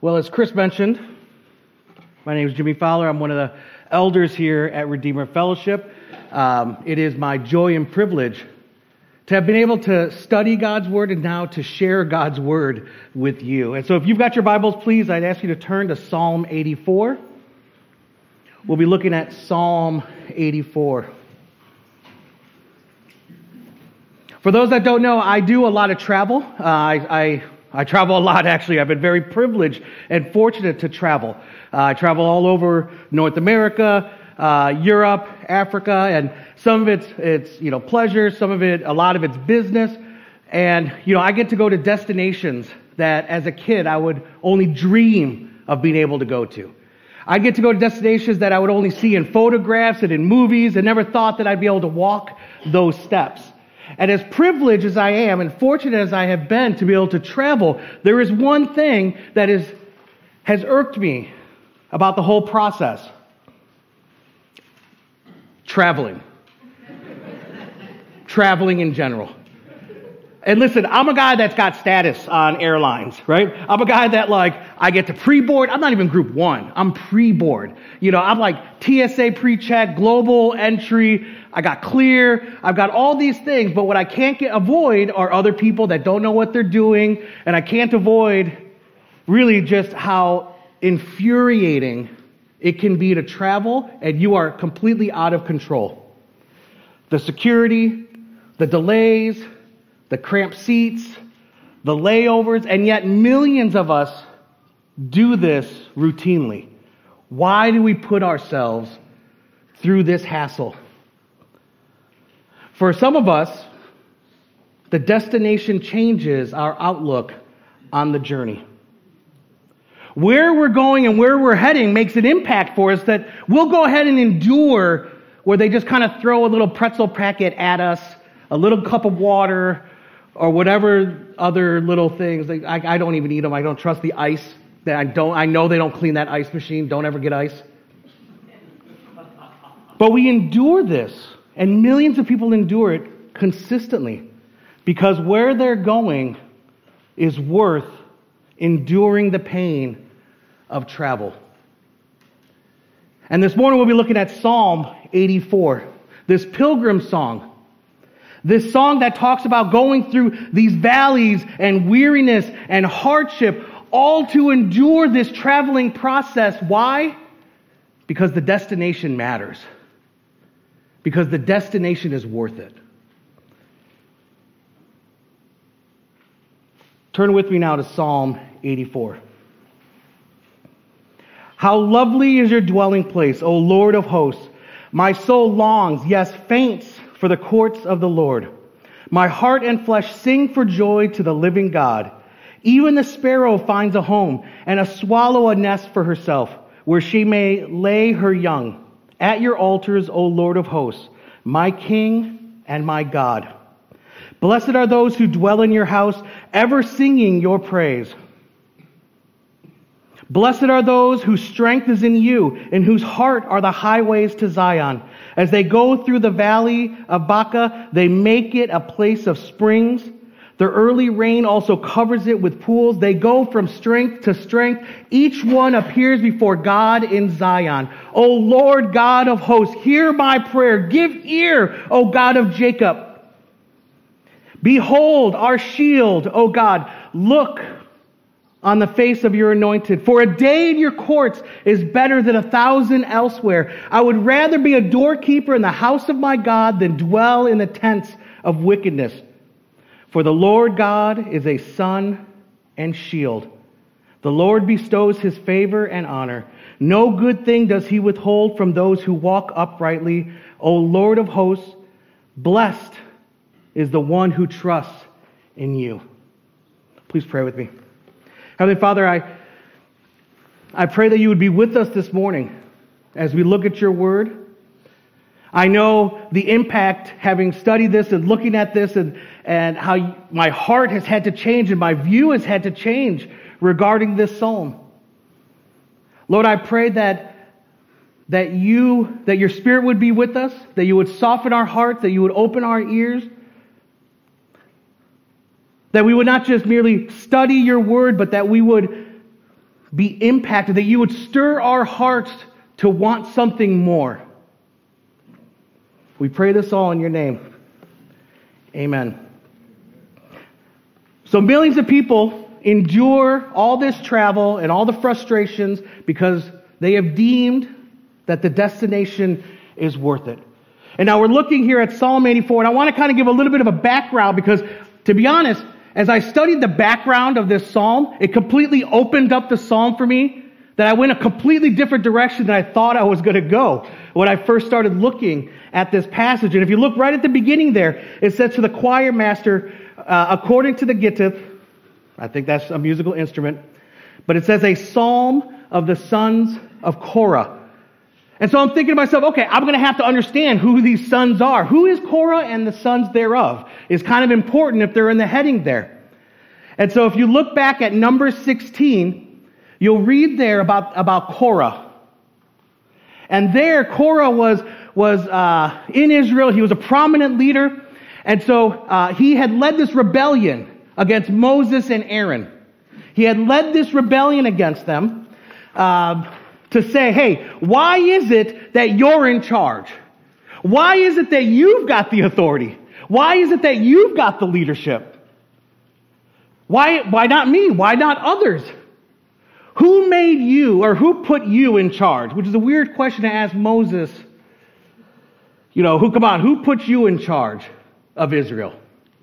Well, as Chris mentioned, my name is Jimmy Fowler. I'm one of the elders here at Redeemer Fellowship. It is my joy and privilege to have been able to study God's Word and now to share God's Word with you. And so if you've got your Bibles, please, I'd ask you to turn to Psalm 84. We'll be looking at Psalm 84. For those that don't know, I do a lot of travel. I travel a lot, actually. I've been very privileged and fortunate to travel. I travel all over North America, Europe, Africa, and some of it's pleasure, some of it, a lot of it's business. And, I get to go to destinations that as a kid I would only dream of being able to go to. I get to go to destinations that I would only see in photographs and in movies and never thought that I'd be able to walk those steps. And as privileged as I am and fortunate as I have been to be able to travel, there is one thing that has irked me about the whole process. Traveling. Traveling in general. And listen, I'm a guy that's got status on airlines, right? I'm a guy that I get to pre-board. I'm not even group one. I'm pre-board. I'm like TSA pre-check, global entry. I got clear. I've got all these things, but what I can't avoid are other people that don't know what they're doing. And I can't avoid really just how infuriating it can be to travel and you are completely out of control. The security, the delays, the cramped seats, the layovers, and yet millions of us do this routinely. Why do we put ourselves through this hassle? For some of us, the destination changes our outlook on the journey. Where we're going and where we're heading makes an impact for us that we'll go ahead and endure where they just kind of throw a little pretzel packet at us, a little cup of water, or whatever other little things. I don't even eat them. I don't trust the ice. I know they don't clean that ice machine. Don't ever get ice. But we endure this, and millions of people endure it consistently because where they're going is worth enduring the pain of travel. And this morning we'll be looking at Psalm 84, this pilgrim song. This song that talks about going through these valleys and weariness and hardship, all to endure this traveling process. Why? Because the destination matters. Because the destination is worth it. Turn with me now to Psalm 84. How lovely is your dwelling place, O Lord of hosts. My soul longs, yes, faints, for the courts of the Lord. My heart and flesh sing for joy to the living God. Even the sparrow finds a home, and a swallow a nest for herself, where she may lay her young. At your altars, O Lord of hosts, my King and my God. Blessed are those who dwell in your house, ever singing your praise. Blessed are those whose strength is in you, in whose heart are the highways to Zion. As they go through the valley of Baca, they make it a place of springs. The early rain also covers it with pools. They go from strength to strength. Each one appears before God in Zion. O Lord God of hosts, hear my prayer. Give ear, O God of Jacob. Behold our shield, O God. Look on the face of your anointed. For a day in your courts is better than 1,000 elsewhere. I would rather be a doorkeeper in the house of my God than dwell in the tents of wickedness. For the Lord God is a sun and shield. The Lord bestows his favor and honor. No good thing does he withhold from those who walk uprightly. O Lord of hosts, blessed is the one who trusts in you. Please pray with me. Heavenly Father, I pray that you would be with us this morning as we look at your word. I know the impact, having studied this and looking at this and how my heart has had to change and my view has had to change regarding this psalm. Lord, I pray that your Spirit would be with us, that you would soften our hearts, that you would open our ears, that we would not just merely study your word, but that we would be impacted, that you would stir our hearts to want something more. We pray this all in your name. Amen. So millions of people endure all this travel and all the frustrations because they have deemed that the destination is worth it. And now we're looking here at Psalm 84, and I want to kind of give a little bit of a background because, to be honest, as I studied the background of this psalm, it completely opened up the psalm for me, that I went a completely different direction than I thought I was going to go when I first started looking at this passage. And if you look right at the beginning there, it says to the choir master, according to the Gittith, I think that's a musical instrument, but it says a psalm of the sons of Korah. And so I'm thinking to myself, okay, I'm going to have to understand who these sons are. Who is Korah and the sons thereof is kind of important if they're in the heading there. And so if you look back at Numbers 16, you'll read there about Korah. And there, Korah was in Israel. He was a prominent leader. And so he had led this rebellion against Moses and Aaron. He had led this rebellion against them to say, hey, why is it that you're in charge? Why is it that you've got the authority? Why is it that you've got the leadership? Why not me? Why not others? Who made you, or who put you in charge? Which is a weird question to ask Moses. Who put you in charge of Israel?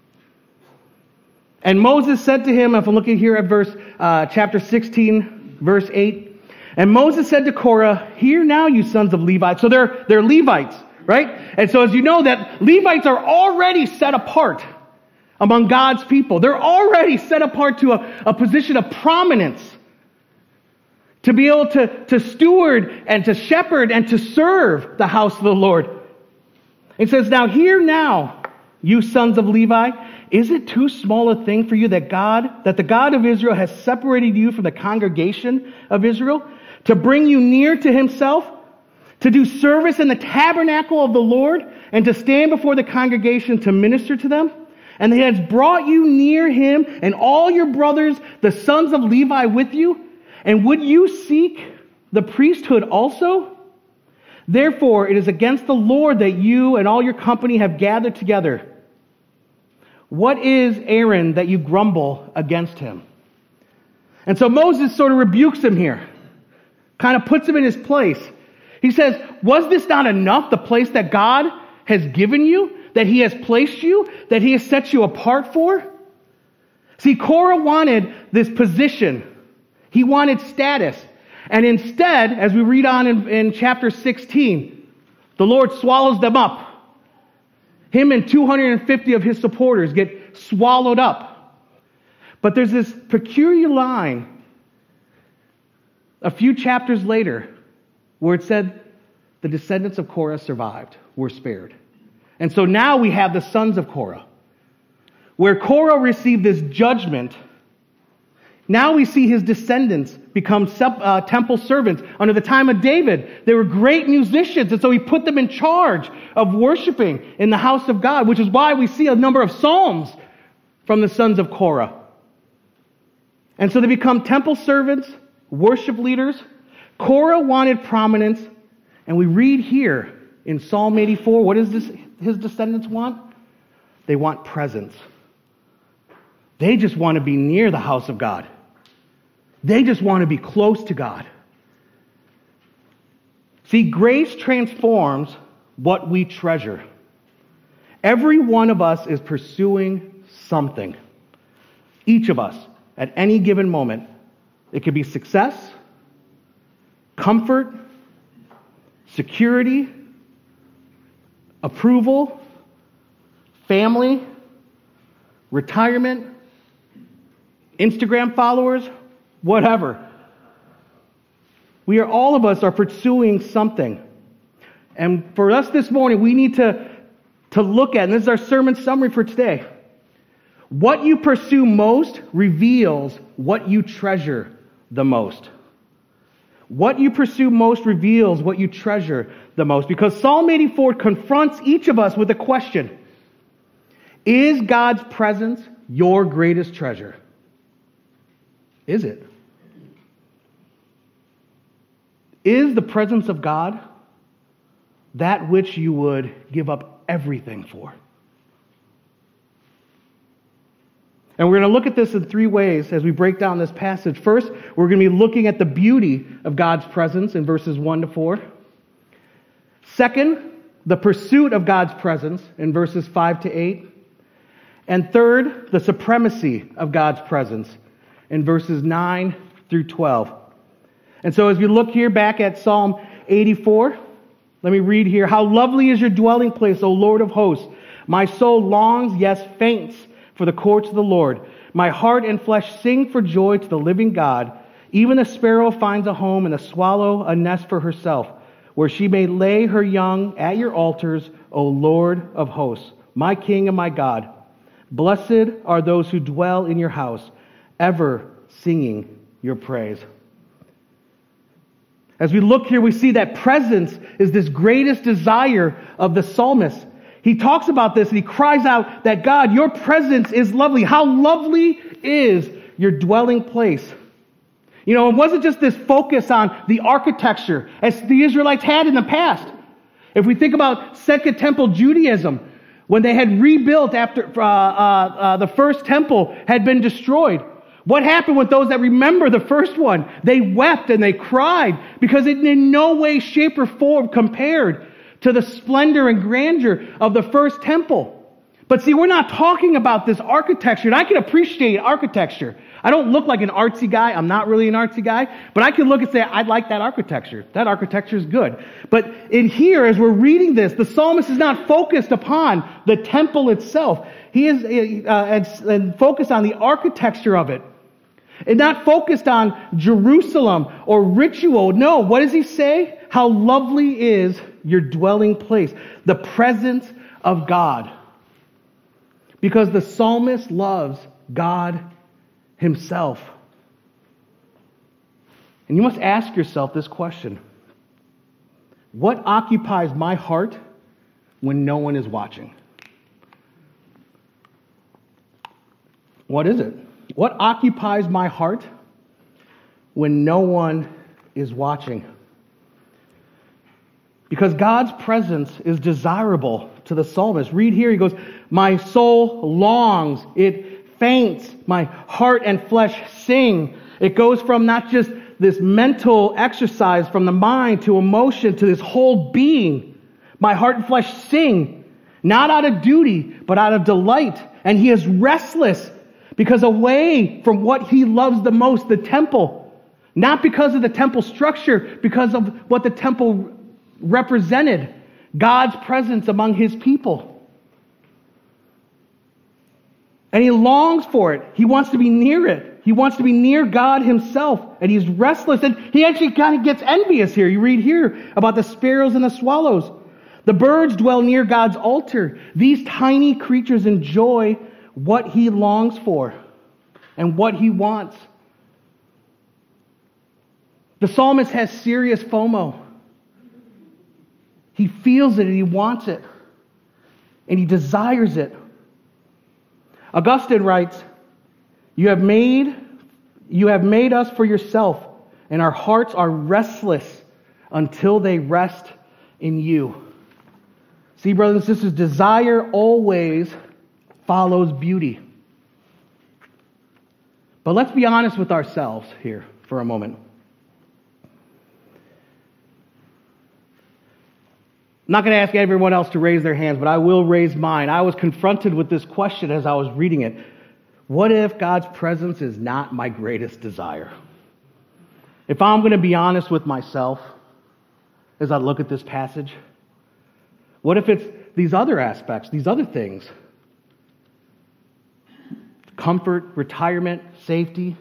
And Moses said to him, if I'm looking here at chapter 16, verse 8, and Moses said to Korah, hear now, you sons of Levi. So they're Levites, right? And so as you know, that Levites are already set apart among God's people. They're already set apart to a position of prominence to be able to steward and to shepherd and to serve the house of the Lord. It says, now hear now, you sons of Levi, is it too small a thing for you that the God of Israel has separated you from the congregation of Israel to bring you near to himself, to do service in the tabernacle of the Lord, and to stand before the congregation to minister to them? And he has brought you near him and all your brothers, the sons of Levi, with you? And would you seek the priesthood also? Therefore, it is against the Lord that you and all your company have gathered together. What is Aaron that you grumble against him? And so Moses sort of rebukes him here, kind of puts him in his place. He says, was this not enough, the place that God has given you, that he has placed you, that he has set you apart for? See, Korah wanted this position. He wanted status. And instead, as we read on in chapter 16, the Lord swallows them up. Him and 250 of his supporters get swallowed up. But there's this peculiar line a few chapters later where it said the descendants of Korah survived, were spared. And so now we have the sons of Korah. Where Korah received this judgment, now we see his descendants become temple servants. Under the time of David, they were great musicians, and so he put them in charge of worshiping in the house of God, which is why we see a number of psalms from the sons of Korah. And so they become temple servants, worship leaders. Korah wanted prominence, and we read here in Psalm 84, what does his descendants want? They want presence. They just want to be near the house of God. They just want to be close to God. See, grace transforms what we treasure. Every one of us is pursuing something. Each of us, at any given moment. It could be success, comfort, security, approval, family, retirement, Instagram followers, whatever. All of us are pursuing something. And for us this morning, we need to look at, and this is our sermon summary for today. What you pursue most reveals what you treasure the most. What you pursue most reveals what you treasure the most. Because Psalm 84 confronts each of us with a question. Is God's presence your greatest treasure? Is it? Is the presence of God that which you would give up everything for? And we're going to look at this in three ways as we break down this passage. First, we're going to be looking at the beauty of God's presence in verses 1 to 4. Second, the pursuit of God's presence in verses 5 to 8. And third, the supremacy of God's presence in verses 9 through 12. And so as we look here back at Psalm 84, let me read here. How lovely is your dwelling place, O Lord of hosts. My soul longs, yes, faints, for the courts of the Lord. My heart and flesh sing for joy to the living God. Even the sparrow finds a home, and the swallow a nest for herself, where she may lay her young at your altars, O Lord of hosts, my King and my God. Blessed are those who dwell in your house, ever singing your praise. As we look here, we see that presence is this greatest desire of the psalmist. He talks about this and he cries out that God, your presence is lovely. How lovely is your dwelling place? You know, it wasn't just this focus on the architecture as the Israelites had in the past. If we think about Second Temple Judaism, when they had rebuilt after the first temple had been destroyed, what happened with those that remember the first one? They wept and they cried because it in no way, shape, or form compared to the splendor and grandeur of the first temple. But see, we're not talking about this architecture, and I can appreciate architecture. I don't look like an artsy guy. I'm not really an artsy guy, but I can look and say, I like that architecture. That architecture is good. But in here, as we're reading this, the psalmist is not focused upon the temple itself. He is focused on the architecture of it. And not focused on Jerusalem or ritual. No, what does he say? How lovely is your dwelling place, the presence of God. Because the psalmist loves God himself. And you must ask yourself this question. What occupies my heart when no one is watching? What is it? What occupies my heart when no one is watching? Because God's presence is desirable to the psalmist. Read here, he goes, my soul longs, it faints, my heart and flesh sing. It goes from not just this mental exercise from the mind to emotion to this whole being. My heart and flesh sing, not out of duty, but out of delight. And he is restless because away from what he loves the most, the temple. Not because of the temple structure, because of what the temple represented, God's presence among his people. And he longs for it. He wants to be near it. He wants to be near God himself. And he's restless. And he actually kind of gets envious here. You read here about the sparrows and the swallows. The birds dwell near God's altar. These tiny creatures enjoy what he longs for and what he wants. The psalmist has serious FOMO. He feels it and he wants it. And he desires it. Augustine writes, You have made us for yourself, and our hearts are restless until they rest in you. See, brothers and sisters, desire always follows beauty. But let's be honest with ourselves here for a moment. I'm not going to ask everyone else to raise their hands, but I will raise mine. I was confronted with this question as I was reading it. What if God's presence is not my greatest desire? If I'm going to be honest with myself as I look at this passage, what if it's these other aspects, these other things? Comfort, retirement, safety,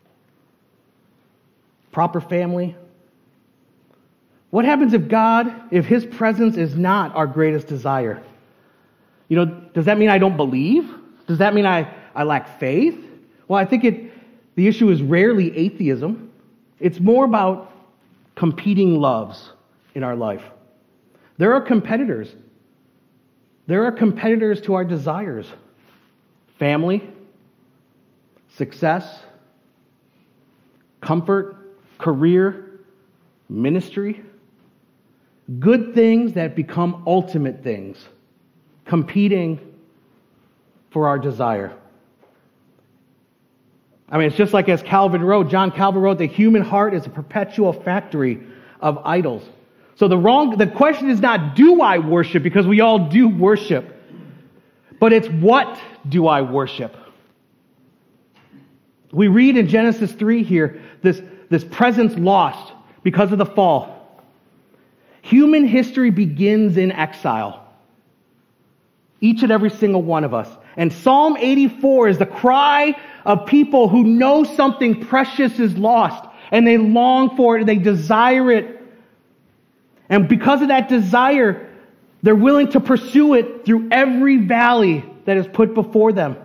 proper family. What happens if his presence is not our greatest desire? You know, does that mean I don't believe? Does that mean I lack faith? Well, I think the issue is rarely atheism. It's more about competing loves in our life. There are competitors. There are competitors to our desires. Family, success, comfort, career, ministry, good things that become ultimate things, competing for our desire. I mean, it's just like as John Calvin wrote, the human heart is a perpetual factory of idols. So the question is not, do I worship? Because we all do worship. But it's, what do I worship? We read in Genesis 3 here, this presence lost because of the fall. Human history begins in exile. Each and every single one of us. And Psalm 84 is the cry of people who know something precious is lost, and they long for it, and they desire it. And because of that desire, they're willing to pursue it through every valley that is put before them.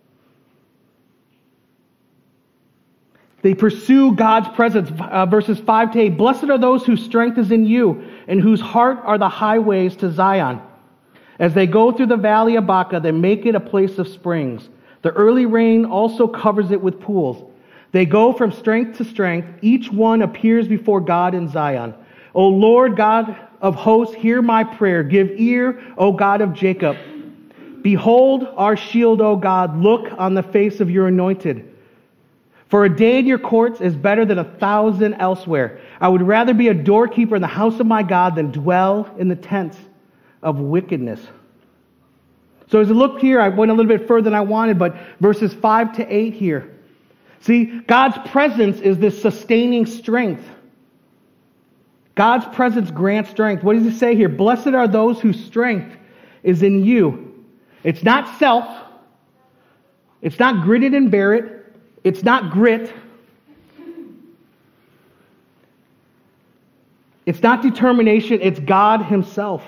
They pursue God's presence. Verses 5 to 8. Blessed are those whose strength is in you, and whose heart are the highways to Zion. As they go through the valley of Baca, they make it a place of springs. The early rain also covers it with pools. They go from strength to strength. Each one appears before God in Zion. O Lord God of hosts, hear my prayer. Give ear, O God of Jacob. Behold our shield, O God. Look on the face of your anointed. For a day in your courts is better than 1,000 elsewhere. I would rather be a doorkeeper in the house of my God than dwell in the tents of wickedness. So as I look here, I went a little bit further than I wanted, but verses 5 to 8 here. See, God's presence is this sustaining strength. God's presence grants strength. What does he say here? Blessed are those whose strength is in you. It's not self. It's not grit it and bear it. It's not grit. It's not determination. It's God himself.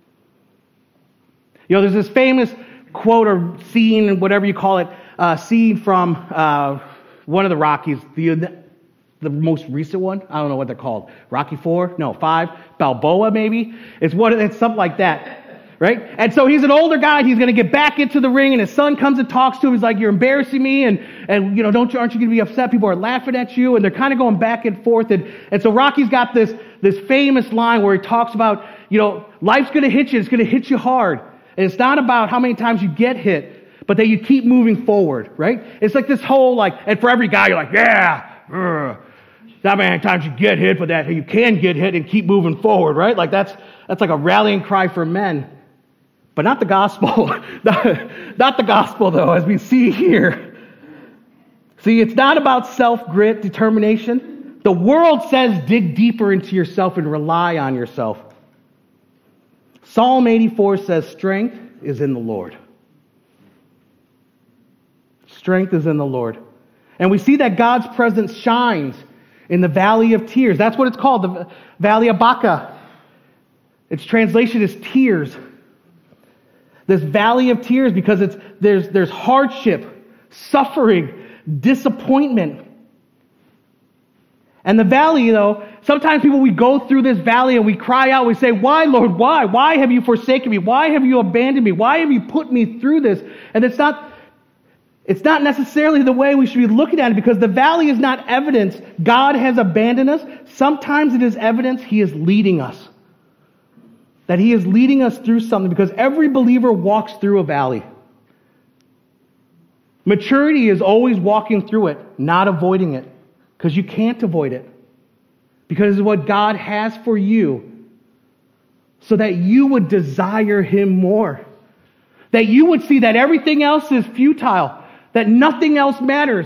You know, there's this famous quote or scene, whatever you call it, scene from one of the Rockies, the most recent one. I don't know what they're called. Rocky 4? No, 5? Balboa, maybe? It's something like that, right? And so he's an older guy. He's going to get back into the ring, and his son comes and talks to him. He's like, "You're embarrassing me, and aren't you going to be upset? People are laughing at you." And they're kind of going back and forth. And so Rocky's got this famous line where he talks about, life's going to hit you. It's going to hit you hard. And it's not about how many times you get hit, but that you keep moving forward, right? It's like this whole, and for every guy, you're like, yeah, not many times you get hit, but that you can get hit and keep moving forward, right? Like that's like a rallying cry for men. But not the gospel. Not the gospel, though, as we see here. See, it's not about self-grit, determination. The world says dig deeper into yourself and rely on yourself. Psalm 84 says strength is in the Lord. Strength is in the Lord. And we see that God's presence shines in the valley of tears. That's what it's called, the valley of Baca. Its translation is tears. This valley of tears, because there's hardship, suffering, disappointment. And the valley, though, sometimes we go through this valley and we cry out, we say, "Why, Lord, why? Why have you forsaken me? Why have you abandoned me? Why have you put me through this?" And it's not necessarily the way we should be looking at it, because the valley is not evidence God has abandoned us. Sometimes it is evidence he is leading us. That he is leading us through something, because every believer walks through a valley. Maturity is always walking through it, not avoiding it. Because you can't avoid it. Because it's what God has for you, so that you would desire him more. That you would see that everything else is futile. That nothing else matters.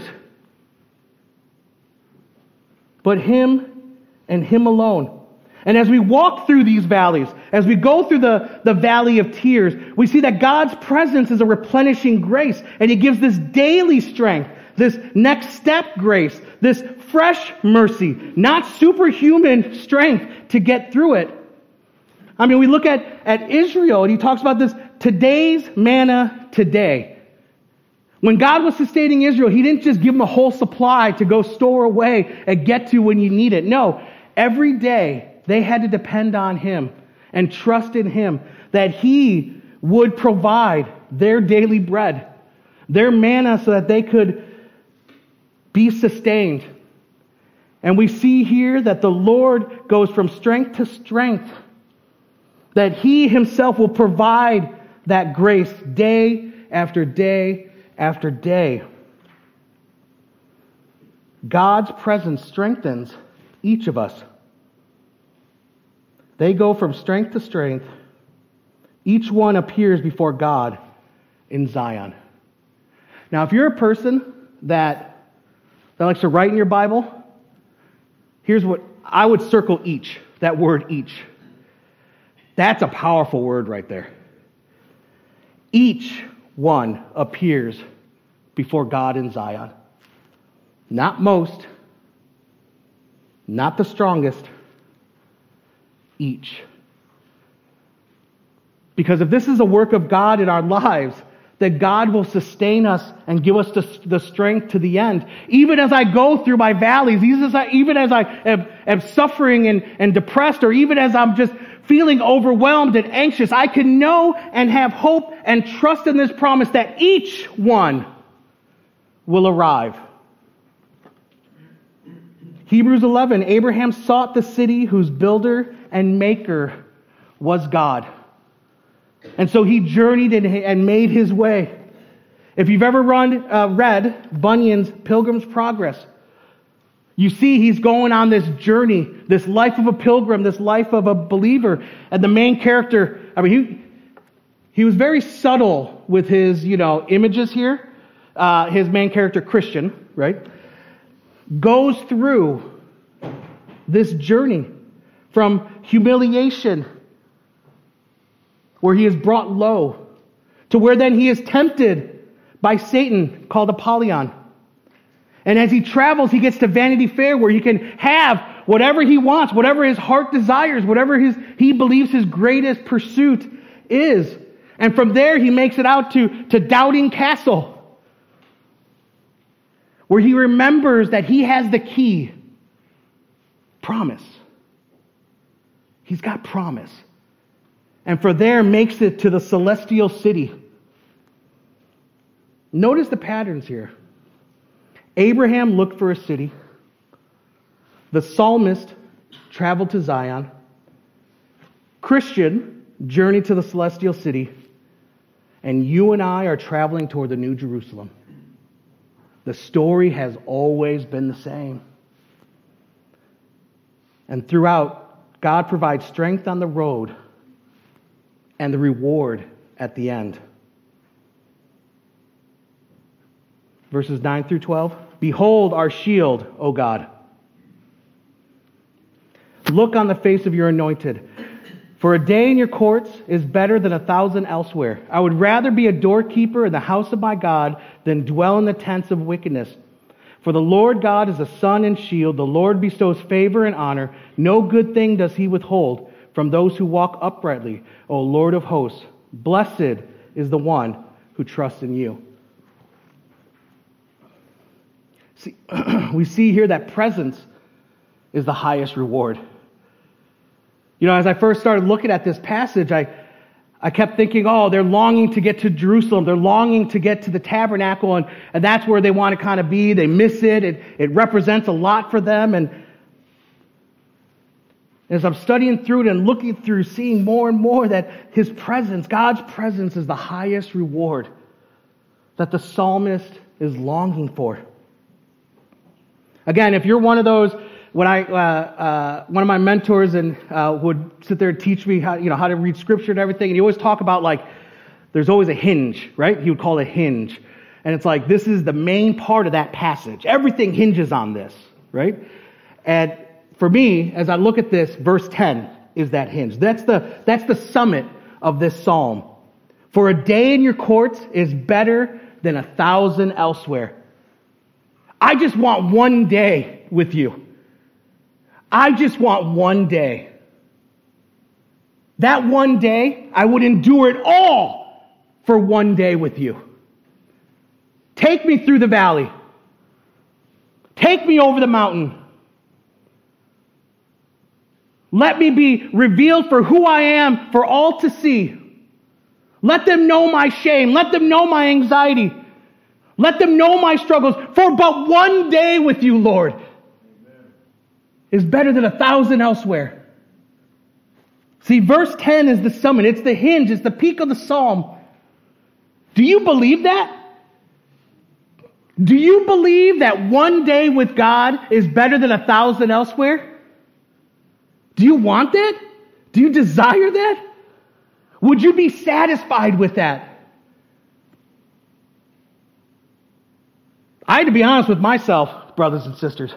But him and him alone. And as we walk through these valleys, as we go through the valley of tears, we see that God's presence is a replenishing grace. And he gives this daily strength, this next step grace, this fresh mercy, not superhuman strength to get through it. I mean, we look at Israel, and he talks about this, today's manna today. When God was sustaining Israel, he didn't just give them a whole supply to go store away and get to when you need it. No, every day they had to depend on him and trust in him that he would provide their daily bread, their manna, so that they could be sustained. And we see here that the Lord goes from strength to strength, that He Himself will provide that grace day after day after day. God's presence strengthens each of us. They go from strength to strength. Each one appears before God in Zion. Now, if you're a person that likes to write in your Bible, here's what I would circle: each. That word each. That's a powerful word right there. Each one appears before God in Zion. Not most, not the strongest, each. Because if this is a work of God in our lives, that God will sustain us and give us the strength to the end. Even as I go through my valleys, even as I am suffering and depressed, or even as I'm just feeling overwhelmed and anxious, I can know and have hope and trust in this promise that each one will arrive. Hebrews 11, Abraham sought the city whose builder and maker was God. And so he journeyed and made his way. If you've ever read Bunyan's Pilgrim's Progress, you see he's going on this journey, this life of a pilgrim, this life of a believer. And the main character, he was very subtle with his, images here. His main character, Christian, right, goes through this journey from humiliation, where he is brought low, to where then he is tempted by Satan, called Apollyon. And as he travels, he gets to Vanity Fair, where he can have whatever he wants, whatever his heart desires, whatever he believes his greatest pursuit is. And from there, he makes it out to Doubting Castle, where he remembers that he has the key. Promise. He's got promise. And from there makes it to the celestial city. Notice the patterns here. Abraham looked for a city. The psalmist traveled to Zion. Christian journeyed to the celestial city. And you and I are traveling toward the New Jerusalem. The story has always been the same. And throughout, God provides strength on the road and the reward at the end. Verses 9 through 12. Behold our shield, O God. Look on the face of your anointed. For a day in your courts is better than 1,000 elsewhere. I would rather be a doorkeeper in the house of my God than dwell in the tents of wickedness. For the Lord God is a sun and shield. The Lord bestows favor and honor. No good thing does he withhold from those who walk uprightly, O Lord of hosts. Blessed is the one who trusts in you. See, we see here that presence is the highest reward. As I first started looking at this passage, I kept thinking, they're longing to get to Jerusalem. They're longing to get to the tabernacle, and that's where they want to kind of be. They miss it. It represents a lot for them. And as I'm studying through it and looking through, seeing more and more that His presence, God's presence, is the highest reward that the psalmist is longing for. Again, if you're one of those, when one of my mentors would sit there and teach me how to read scripture and everything, and he always talk about there's always a hinge, right? He would call it a hinge. And it's this is the main part of that passage. Everything hinges on this, right? And for me, as I look at this, verse 10 is that hinge. That's the summit of this psalm. For a day in your courts is better than 1,000 elsewhere. I just want one day with you. I just want one day. That one day, I would endure it all for one day with you. Take me through the valley. Take me over the mountain. Let me be revealed for who I am for all to see. Let them know my shame. Let them know my anxiety. Let them know my struggles for but one day with you, Lord. is better than 1,000 elsewhere. See, verse 10 is the summit. It's the hinge. It's the peak of the psalm. Do you believe that? Do you believe that one day with God is better than 1,000 elsewhere? Do you want that? Do you desire that? Would you be satisfied with that? I had to be honest with myself, brothers and sisters.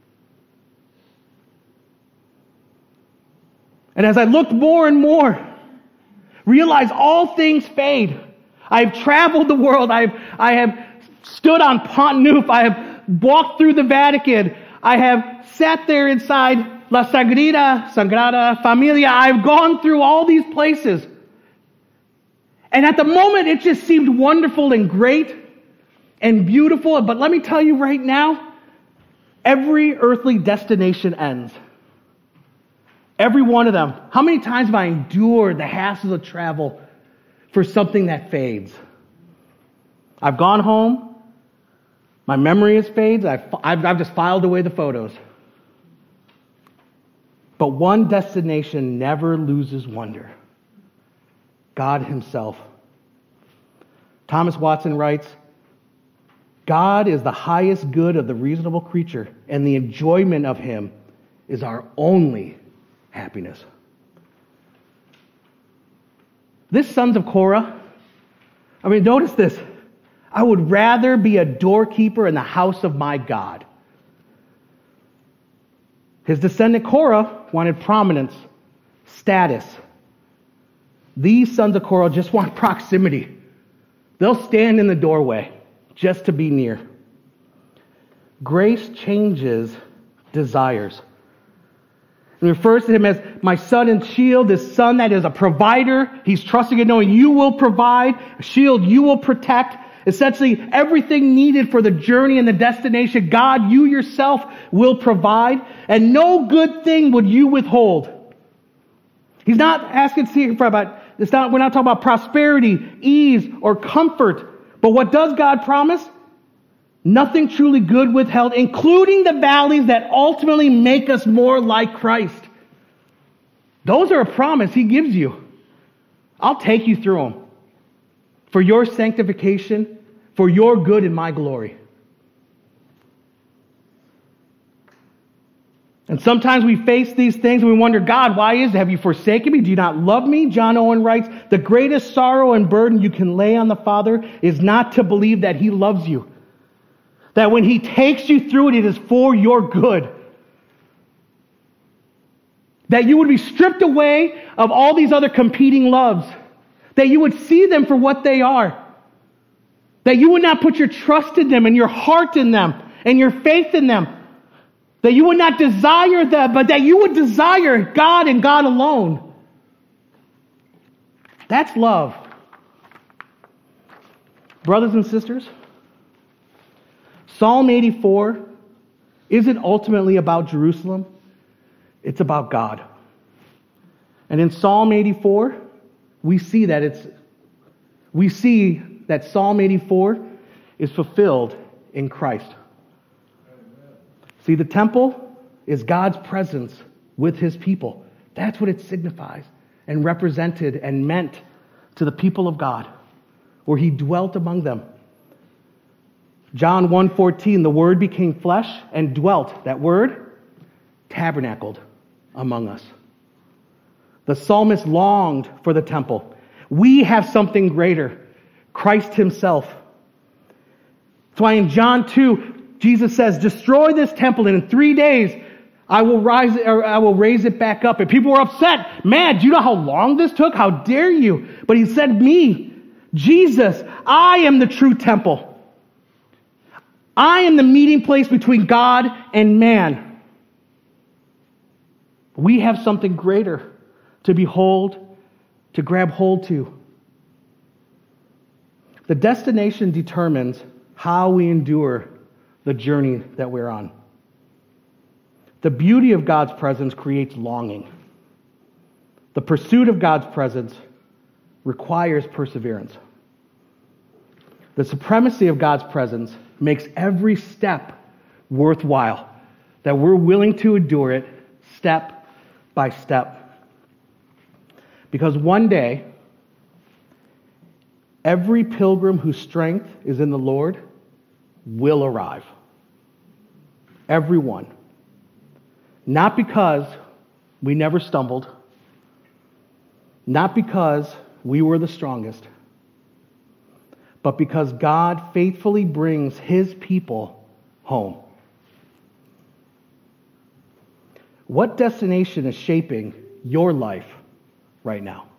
And as I looked more and more, realized all things fade. I've traveled the world. I have stood on Pont Neuf. I have walked through the Vatican. I have sat there inside La Sagrada Familia. I've gone through all these places. And at the moment, it just seemed wonderful and great and beautiful. But let me tell you right now, every earthly destination ends. Every one of them. How many times have I endured the hassles of travel for something that fades? I've gone home. My memory is fades. I've just filed away the photos. But one destination never loses wonder. God himself. Thomas Watson writes, God is the highest good of the reasonable creature, and the enjoyment of him is our only happiness. This sons of Korah, notice this. I would rather be a doorkeeper in the house of my God. His descendant Korah wanted prominence, status. These sons of Korah just want proximity. They'll stand in the doorway just to be near. Grace changes desires. It refers to him as my son and shield, this son that is a provider. He's trusting and knowing you will provide, a shield you will protect. Essentially, everything needed for the journey and the destination, God, you yourself will provide, and no good thing would you withhold. He's not asking for about, we're not talking about prosperity, ease, or comfort. But what does God promise? Nothing truly good withheld, including the valleys that ultimately make us more like Christ. Those are a promise he gives you. I'll take you through them for your sanctification, for your good and my glory. And sometimes we face these things and we wonder, God, why is it? Have you forsaken me? Do you not love me? John Owen writes, the greatest sorrow and burden you can lay on the Father is not to believe that he loves you. That when he takes you through it, it is for your good. That you would be stripped away of all these other competing loves. That you would see them for what they are. That you would not put your trust in them and your heart in them and your faith in them. That you would not desire them, but that you would desire God and God alone. That's love. Brothers and sisters, Psalm 84 isn't ultimately about Jerusalem. It's about God. And in Psalm 84, we see that Psalm 84 is fulfilled in Christ. See, the temple is God's presence with his people. That's what it signifies and represented and meant to the people of God, where he dwelt among them. John 1:14, the Word became flesh and dwelt. That word, tabernacled among us. The psalmist longed for the temple. We have something greater, Christ himself. That's why in John 2, Jesus says, destroy this temple, and in 3 days I will raise it back up. And people were upset. Man, do you know how long this took? How dare you? But he said, me, Jesus, I am the true temple. I am the meeting place between God and man. We have something greater to behold, to grab hold to. The destination determines how we endure the journey that we're on. The beauty of God's presence creates longing. The pursuit of God's presence requires perseverance. The supremacy of God's presence makes every step worthwhile. that we're willing to endure it step by step. Because one day, every pilgrim whose strength is in the Lord will arrive. Everyone. Not because we never stumbled, not because we were the strongest, but because God faithfully brings his people home. What destination is shaping your life right now?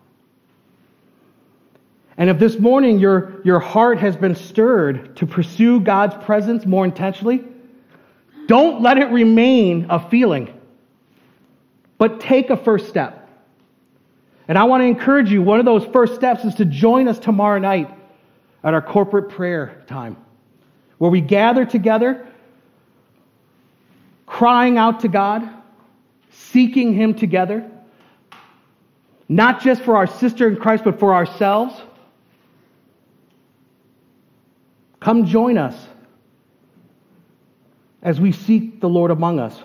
And if this morning your heart has been stirred to pursue God's presence more intentionally, don't let it remain a feeling, but take a first step. And I want to encourage you, one of those first steps is to join us tomorrow night at our corporate prayer time, where we gather together, crying out to God, seeking him together, not just for our sister in Christ, but for ourselves. Come join us as we seek the Lord among us.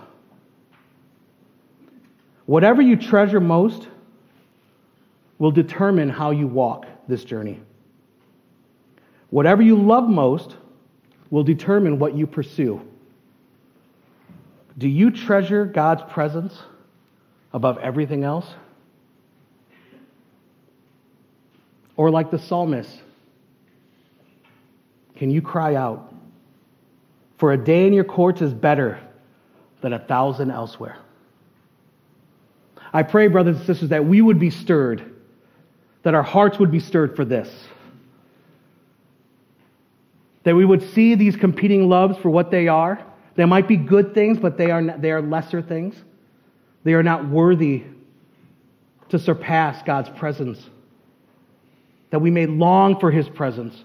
Whatever you treasure most will determine how you walk this journey. Whatever you love most will determine what you pursue. Do you treasure God's presence above everything else? Or like the psalmist, can you cry out, "For a day in your courts is better than 1,000 elsewhere"? I pray, brothers and sisters, that we would be stirred, that our hearts would be stirred for this. That we would see these competing loves for what they are. They might be good things, but they are lesser things. They are not worthy to surpass God's presence. That we may long for his presence.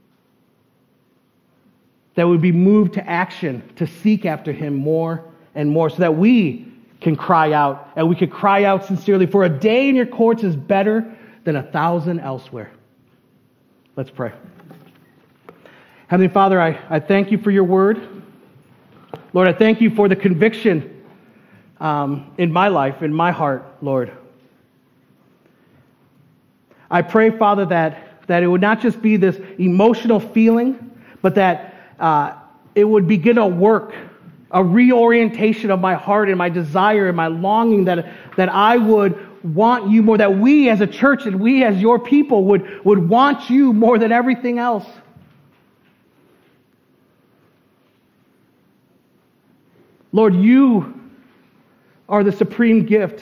That we would be moved to action, to seek after him more and more, so that we can cry out, and we can cry out sincerely, "For a day in your courts is better than 1,000 elsewhere." Let's pray. Heavenly Father, I thank you for your word. Lord, I thank you for the conviction in my life, in my heart, Lord. I pray, Father, that it would not just be this emotional feeling, but that it would begin a work, a reorientation of my heart and my desire and my longing, that I would want you more, that we as a church and we as your people would want you more than everything else. Lord, you are the supreme gift.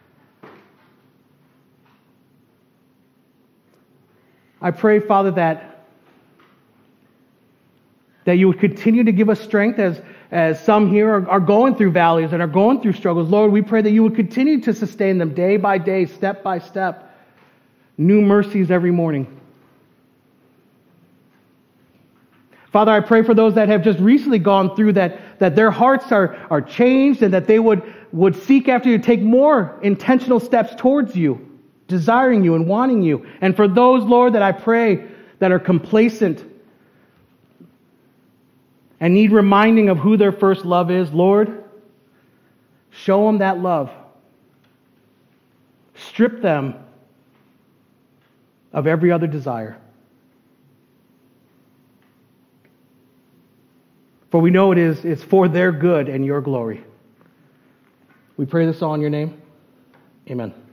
I pray, Father, that you would continue to give us strength as some here are going through valleys and are going through struggles. Lord, we pray that you would continue to sustain them day by day, step by step. New mercies every morning. Father, I pray for those that have just recently gone through that their hearts are changed and that they would seek after you, take more intentional steps towards you, desiring you and wanting you. And for those, Lord, that I pray that are complacent and need reminding of who their first love is, Lord, show them that love. Strip them of every other desire. For we know it's for their good and your glory. We pray this all in your name. Amen.